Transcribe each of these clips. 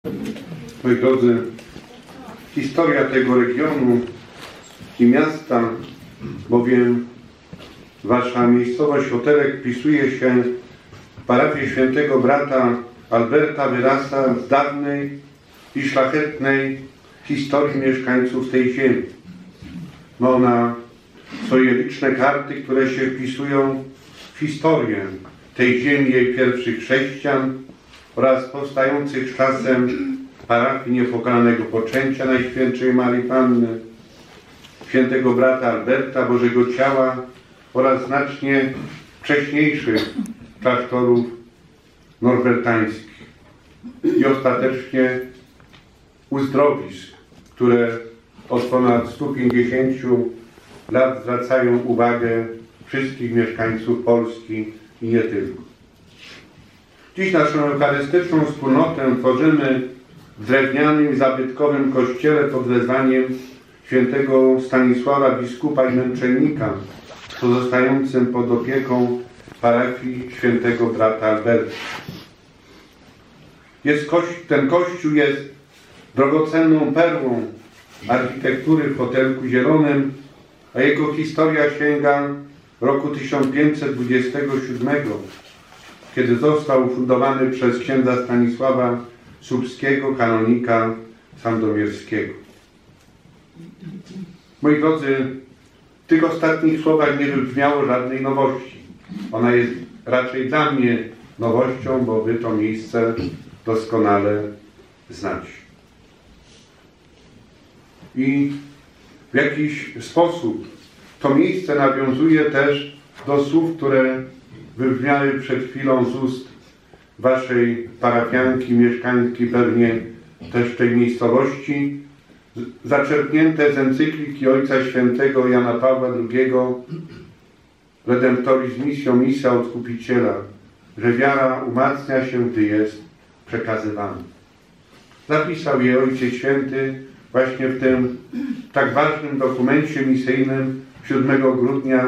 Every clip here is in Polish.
Moi drodzy, historia tego regionu i miasta, bowiem wasza miejscowość Oterek wpisuje się w parafię świętego brata Alberta Wyrasa z dawnej i szlachetnej historii mieszkańców tej ziemi. Ma ona swoje liczne karty, które się wpisują w historię tej ziemi, jej pierwszych chrześcijan oraz powstających z czasem parafii Niepokalanego Poczęcia Najświętszej Marii Panny, świętego brata Alberta, Bożego Ciała oraz znacznie wcześniejszych klasztorów norbertańskich i ostatecznie uzdrowisk, które od ponad 150 lat zwracają uwagę wszystkich mieszkańców Polski i nie tylko. Dziś naszą eucharystyczną wspólnotę tworzymy w drewnianym, zabytkowym kościele pod wezwaniem świętego Stanisława, biskupa i męczennika, pozostającym pod opieką parafii świętego brata Alberta. Ten kościół jest drogocenną perłą architektury w Oterku Zielonym, a jego historia sięga roku 1527, kiedy został ufundowany przez księdza Stanisława Słupskiego, kanonika sandomierskiego. Moi drodzy, w tych ostatnich słowach nie wybrzmiało żadnej nowości. Ona jest raczej dla mnie nowością, bo wy to miejsce doskonale znacie. I w jakiś sposób to miejsce nawiązuje też do słów, które wybrzmiały przed chwilą z ust waszej parafianki, mieszkanki pewnie też w tej miejscowości, zaczerpnięte z encykliki Ojca Świętego Jana Pawła II Redemptoris Missio Missa Odkupiciela, że wiara umacnia się, gdy jest przekazywana. Zapisał je Ojciec Święty właśnie w tym tak ważnym dokumencie misyjnym 7 grudnia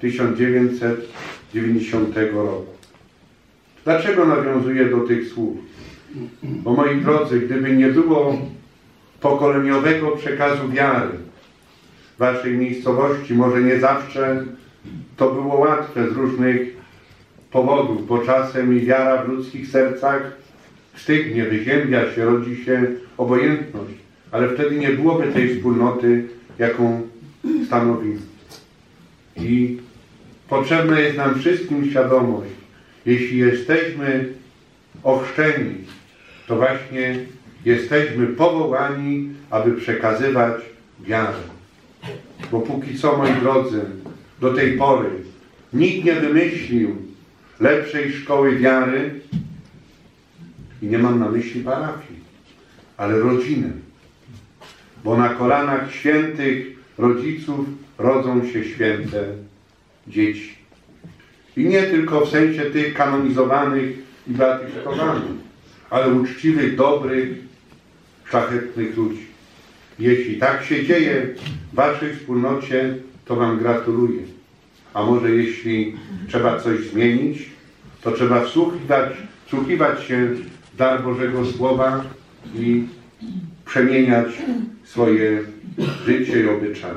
1990 roku. Dlaczego nawiązuję do tych słów? Bo moi drodzy, gdyby nie było pokoleniowego przekazu wiary w waszej miejscowości, może nie zawsze to było łatwe z różnych powodów, bo czasem i wiara w ludzkich sercach stygnie, wyziębia się, rodzi się obojętność, ale wtedy nie byłoby tej wspólnoty, jaką stanowimy. I potrzebna jest nam wszystkim świadomość, jeśli jesteśmy ochrzczeni, to właśnie jesteśmy powołani, aby przekazywać wiarę. Bo póki co, moi drodzy, do tej pory nikt nie wymyślił lepszej szkoły wiary i nie mam na myśli parafii, ale rodziny. Bo na kolanach świętych rodziców rodzą się święte dzieci. I nie tylko w sensie tych kanonizowanych i beatyfikowanych, ale uczciwych, dobrych, szlachetnych ludzi. Jeśli tak się dzieje w waszej wspólnocie, to wam gratuluję. A może jeśli trzeba coś zmienić, to trzeba wsłuchiwać się w dar Bożego Słowa i przemieniać swoje życie i obyczaje.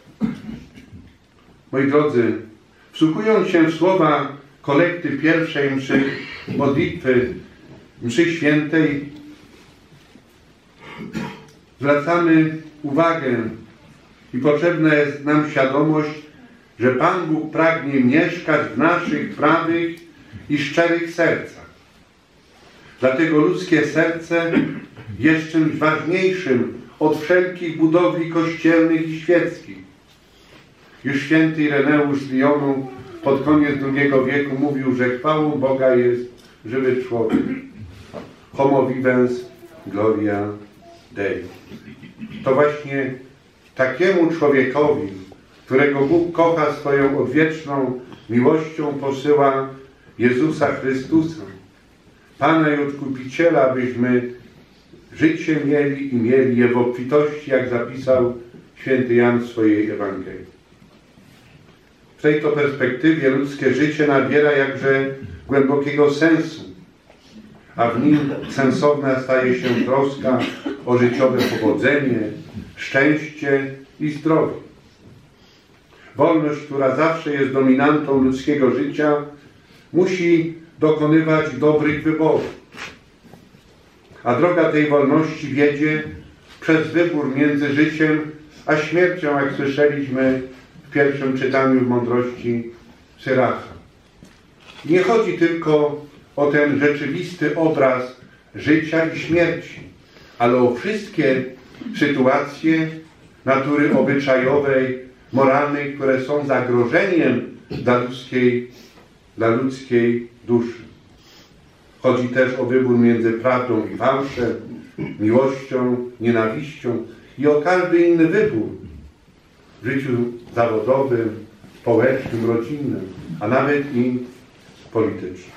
Moi drodzy, wsłuchując się w słowa kolekty pierwszej mszy, modlitwy mszy świętej, zwracamy uwagę i potrzebna jest nam świadomość, że Pan Bóg pragnie mieszkać w naszych prawych i szczerych sercach. Dlatego ludzkie serce jest czymś ważniejszym od wszelkich budowli kościelnych i świeckich. Już święty Ireneusz z Lyonu pod koniec II wieku mówił, że chwałą Boga jest żywy człowiek. Homo vivens gloria Dei. To właśnie takiemu człowiekowi, którego Bóg kocha swoją odwieczną miłością, posyła Jezusa Chrystusa, Pana i Odkupiciela, abyśmy życie mieli i mieli je w obfitości, jak zapisał święty Jan w swojej Ewangelii. W tej to perspektywie ludzkie życie nabiera jakże głębokiego sensu, a w nim sensowna staje się troska o życiowe powodzenie, szczęście i zdrowie. Wolność, która zawsze jest dominantą ludzkiego życia, musi dokonywać dobrych wyborów. A droga tej wolności wiedzie przez wybór między życiem a śmiercią, jak słyszeliśmy w pierwszym czytaniu w mądrości Syracha. Nie chodzi tylko o ten rzeczywisty obraz życia i śmierci, ale o wszystkie sytuacje natury obyczajowej, moralnej, które są zagrożeniem dla ludzkiej duszy. Chodzi też o wybór między prawdą i fałszem, miłością, nienawiścią i o każdy inny wybór w życiu zawodowym, społecznym, rodzinnym, a nawet i politycznym.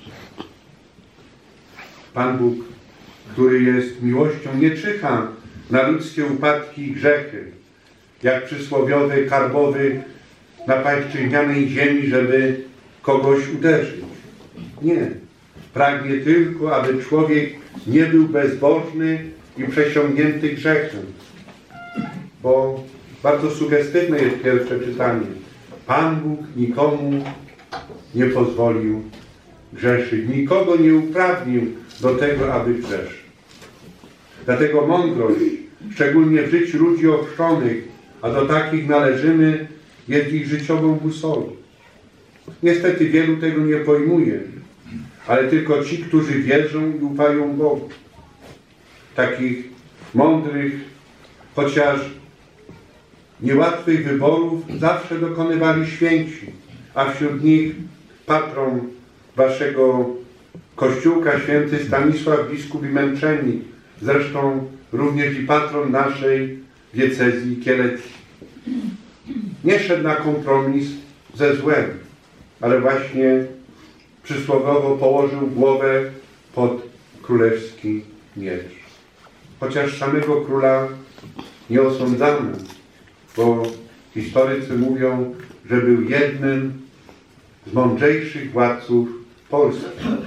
Pan Bóg, który jest miłością, nie czyha na ludzkie upadki i grzechy, jak przysłowiowy karbowy na pajszczyźnianej ziemi, żeby kogoś uderzyć. Nie. Pragnie tylko, aby człowiek nie był bezbożny i przesiągnięty grzechem. Bo bardzo sugestywne jest pierwsze czytanie. Pan Bóg nikomu nie pozwolił grzeszyć. Nikogo nie uprawnił do tego, aby grzeszyć. Dlatego mądrość, szczególnie w życiu ludzi ochrzczonych, a do takich należymy, jest ich życiową busolą. Niestety wielu tego nie pojmuje, ale tylko ci, którzy wierzą i ufają Bogu. Takich mądrych, chociaż niełatwych wyborów zawsze dokonywali święci, a wśród nich patron waszego kościółka, święty Stanisław, biskup i męczennik, zresztą również i patron naszej diecezji kieleckiej. Nie szedł na kompromis ze złem, ale właśnie przysłowiowo położył głowę pod królewski miecz. Chociaż samego króla nie osądzamy, bo historycy mówią, że był jednym z mądrzejszych władców Polski.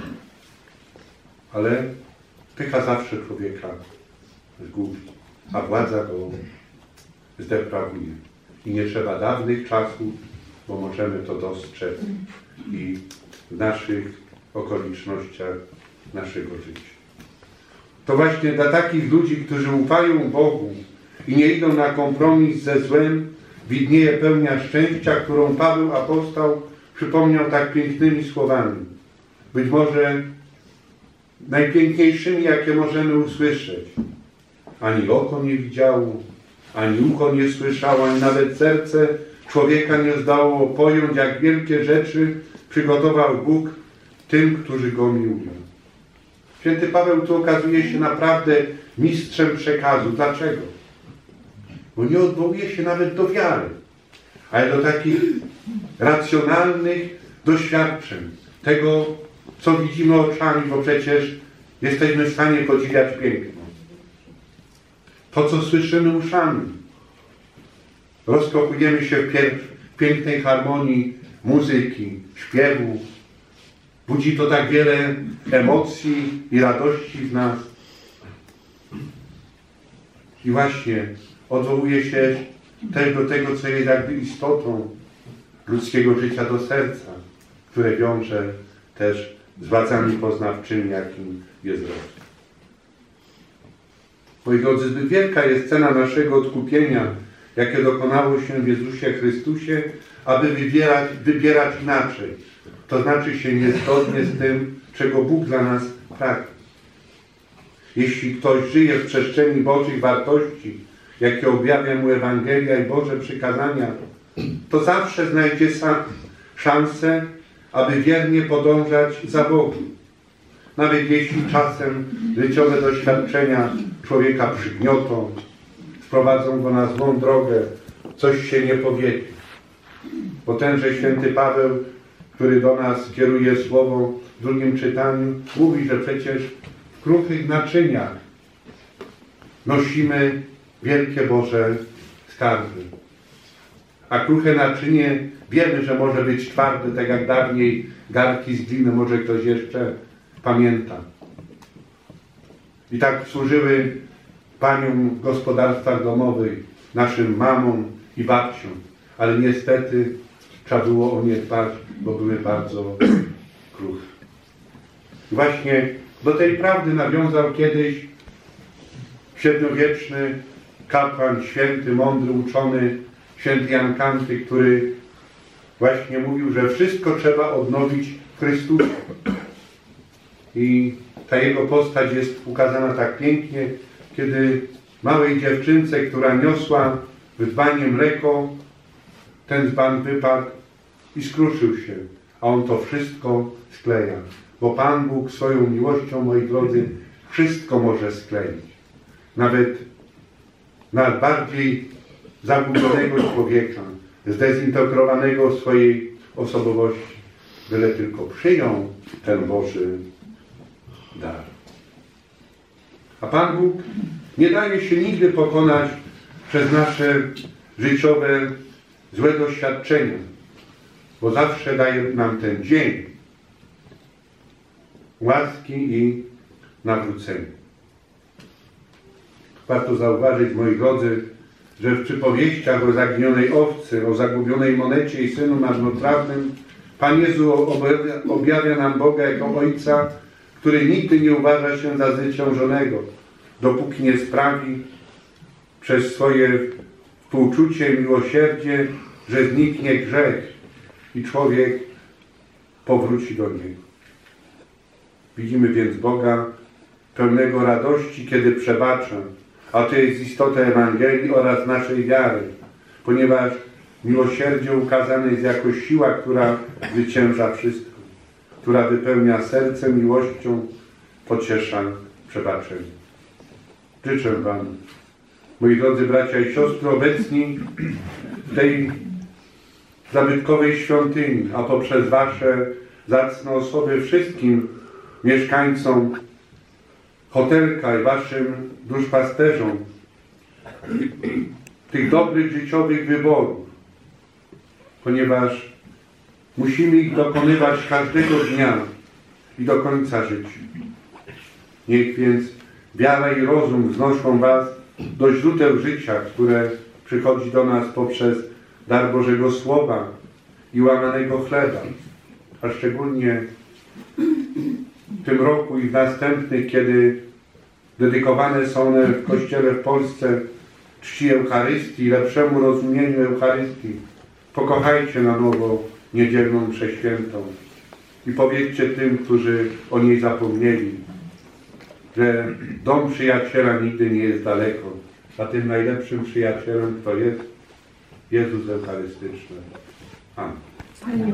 Ale pycha zawsze człowieka zgubi, a władza go zdeprawuje. I nie trzeba dawnych czasów, bo możemy to dostrzec i w naszych okolicznościach naszego życia. To właśnie dla takich ludzi, którzy ufają Bogu i nie idą na kompromis ze złem, widnieje pełnia szczęścia, którą Paweł apostoł przypomniał tak pięknymi słowami. Być może najpiękniejszymi, jakie możemy usłyszeć. Ani oko nie widziało, ani ucho nie słyszało, ani nawet serce człowieka nie zdało pojąć, jak wielkie rzeczy przygotował Bóg tym, którzy Go miłują. Święty Paweł tu okazuje się naprawdę mistrzem przekazu. Dlaczego? Bo nie odwołuje się nawet do wiary, ale do takich racjonalnych doświadczeń. Tego, co widzimy oczami, bo przecież jesteśmy w stanie podziwiać piękno. To, co słyszymy uszami. Rozkochujemy się w pięknej harmonii muzyki, śpiewu. Budzi to tak wiele emocji i radości w nas. I właśnie odwołuje się też do tego, co jest jakby istotą ludzkiego życia, do serca, które wiąże też z władzami poznawczymi, jakim jest rozum. Moi drodzy, zbyt wielka jest cena naszego odkupienia, jakie dokonało się w Jezusie Chrystusie, aby wybierać inaczej. To znaczy się niezgodnie z tym, czego Bóg dla nas pragnie. Jeśli ktoś żyje w przestrzeni Bożych wartości, jakie objawia mu Ewangelia i Boże przykazania, to zawsze znajdzie szansę, aby wiernie podążać za Bogiem. Nawet jeśli czasem życiowe doświadczenia człowieka przygniotą, sprowadzą go na złą drogę, coś się nie powiedzie. Bo tenże święty Paweł, który do nas kieruje słowo w drugim czytaniu, mówi, że przecież w kruchych naczyniach nosimy wielkie Boże skarby. A kruche naczynie wiemy, że może być twarde, tak jak dawniej garki z gliny, może ktoś jeszcze pamięta. I tak służyły paniom w gospodarstwach domowych, naszym mamom i babciom. Ale niestety trzeba było o nie dbać, bo były bardzo kruche. Właśnie do tej prawdy nawiązał kiedyś średniowieczny kapłan, święty, mądry, uczony, święty Jan Kanty, który właśnie mówił, że wszystko trzeba odnowić w Chrystusie. I ta jego postać jest ukazana tak pięknie, kiedy małej dziewczynce, która niosła w dzbanie mleko, ten dzban wypadł i skruszył się, a on to wszystko skleja. Bo Pan Bóg swoją miłością, moi drodzy, wszystko może skleić. Nawet najbardziej zagubionego człowieka, zdezintegrowanego w swojej osobowości, byle tylko przyjął ten Boży dar. A Pan Bóg nie daje się nigdy pokonać przez nasze życiowe złe doświadczenia, bo zawsze daje nam ten dzień łaski i nawrócenia. Warto zauważyć, moi drodzy, że w przypowieściach o zaginionej owcy, o zagubionej monecie i synu marnotrawnym Pan Jezu objawia nam Boga jako Ojca, który nigdy nie uważa się za zwyciężonego, dopóki nie sprawi przez swoje współczucie, miłosierdzie, że zniknie grzech i człowiek powróci do Niego. Widzimy więc Boga pełnego radości, kiedy przebacza, a to jest istota Ewangelii oraz naszej wiary, ponieważ miłosierdzie ukazane jest jako siła, która zwycięża wszystko, która wypełnia serce miłością, pociesza przebaczeniem. Życzę Wam, moi drodzy bracia i siostry, obecni w tej zabytkowej świątyni, a poprzez Wasze zacne osoby wszystkim mieszkańcom Hotelka i Waszym duszpasterzom tych dobrych życiowych wyborów, ponieważ musimy ich dokonywać każdego dnia i do końca życia. Niech więc wiara i rozum wznoszą Was do źródeł życia, które przychodzi do nas poprzez dar Bożego Słowa i łamanego chleba, a szczególnie w tym roku i w następnych, kiedy dedykowane są one w Kościele w Polsce czci Eucharystii i lepszemu rozumieniu Eucharystii. Pokochajcie na nowo niedzielną mszę świętą i powiedzcie tym, którzy o niej zapomnieli, że dom przyjaciela nigdy nie jest daleko, a tym najlepszym przyjacielem to jest Jezus Eucharystyczny. Amen.